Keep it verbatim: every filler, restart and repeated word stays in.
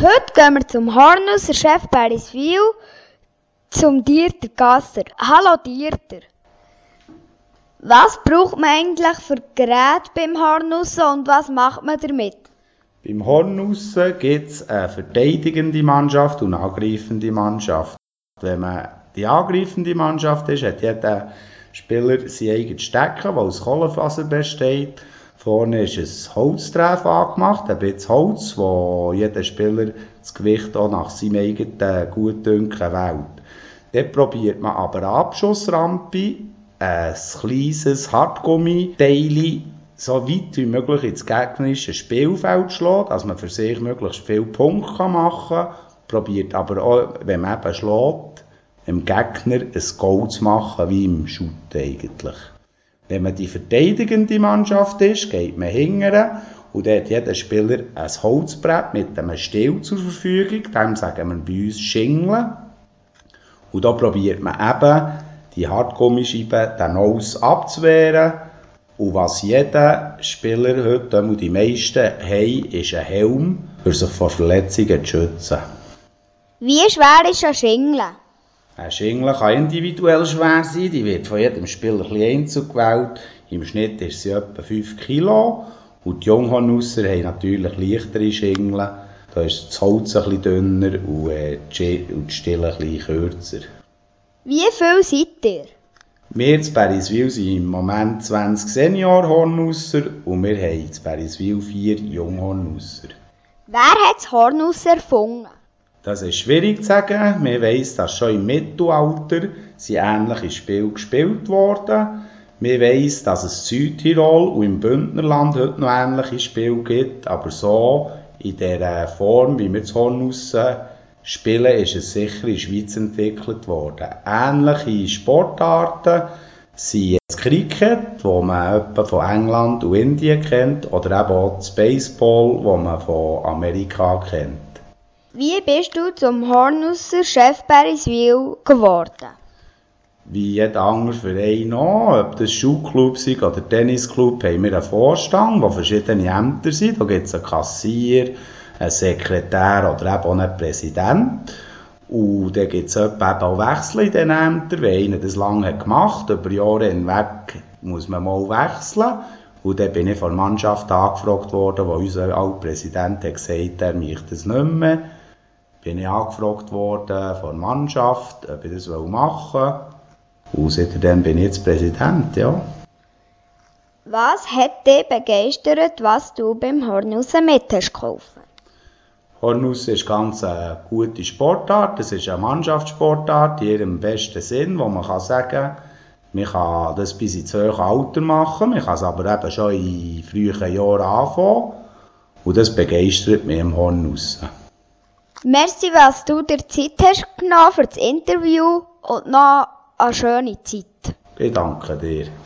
Heute gehen wir zum Hornusser Chef Beriswil, zum Dieter Gasser. Hallo Dieter. Was braucht man eigentlich für Geräte beim Hornussen und was macht man damit? Beim Hornussen gibt es eine verteidigende Mannschaft und eine angreifende Mannschaft. Wenn man die angreifende Mannschaft ist, hat jeder Spieler sein eigenes Stecken, das aus Kohlenfaser besteht. Vorne ist ein Holztreff angemacht, ein bisschen Holz, wo jeder Spieler das Gewicht auch nach seinem eigenen Gutdünken wählt. Dort probiert man aber eine Abschussrampe, ein kleines Hartgummiteil so weit wie möglich ins gegnerische Spielfeld zu schlagen, dass man für sich möglichst viele Punkte machen kann. Probiert aber auch, wenn man eben schlägt, dem Gegner ein Goal zu machen, wie im Shooten eigentlich. Wenn man die verteidigende Mannschaft ist, geht man hingern und dann hat jeder Spieler ein Holzbrett mit einem Stiel zur Verfügung. Dem sagen wir bei uns Schingeln. Und da probiert man eben, die Hartgummischeiben dann aus abzuwehren. Und was jeder Spieler heute, und die meisten, haben, ist ein Helm, um sich vor Verletzungen zu schützen. Wie schwer ist ein Schingeln? Ein Schingeln kann individuell schwer sein, die wird von jedem Spieler ein bisschen einzeln gewählt. Im Schnitt ist sie etwa fünf Kilo. Und die Junghornusser haben natürlich leichtere Schingeln. Da ist das Holz ein bisschen dünner und die Stiele ein bisschen kürzer. Wie viel seid ihr? Wir in Beriswil sind im Moment zwanzig Senior-Hornusser und wir haben in Beriswil vier Junghornusser. Wer hat das Hornussen erfunden? Das ist schwierig zu sagen. Man weiss, dass schon im Mittelalter sind ähnliche Spiele gespielt worden. Man weiss, dass es in Südtirol und im Bündnerland heute noch ähnliche Spiele gibt. Aber so in der Form, wie wir das Hornussen spielen, ist es sicher in der Schweiz entwickelt worden. Ähnliche Sportarten sind das Cricket, das man etwa von England und Indien kennt, oder eben auch das Baseball, das man von Amerika kennt. Wie bist du zum Hornusser Chef Beriswil geworden? Wie jeder andere Verein auch, ob das Schulclub ist oder Tennisclub, haben wir einen Vorstand, wo verschiedene Ämter sind. Da gibt es einen Kassier, einen Sekretär oder eben auch einen Präsident. Und dann gibt es eben auch Wechsel in diesen Ämtern. Wenn einer das lange gemacht hat, über Jahre hinweg, muss man mal wechseln. Und dann bin ich von der Mannschaft angefragt worden, wo unser alter Präsident hat gesagt, er möchte das nicht mehr. Bin ich angefragt worden von der Mannschaft, ob ich das machen will. Und seitdem bin ich jetzt Präsident, ja. Was hat dich begeistert, was du beim Hornussen mit hast geholfen? Hornussen ist ganz eine gute Sportart. Es ist eine Mannschaftssportart in ihrem besten Sinn, wo man kann sagen, man kann das bis ins hohe Alter machen, man kann es aber eben schon in frühen Jahren anfangen. Und das begeistert mich im Hornussen. Merci, was du dir Zeit hast genommen für das Interview und noch eine schöne Zeit. Ich danke dir.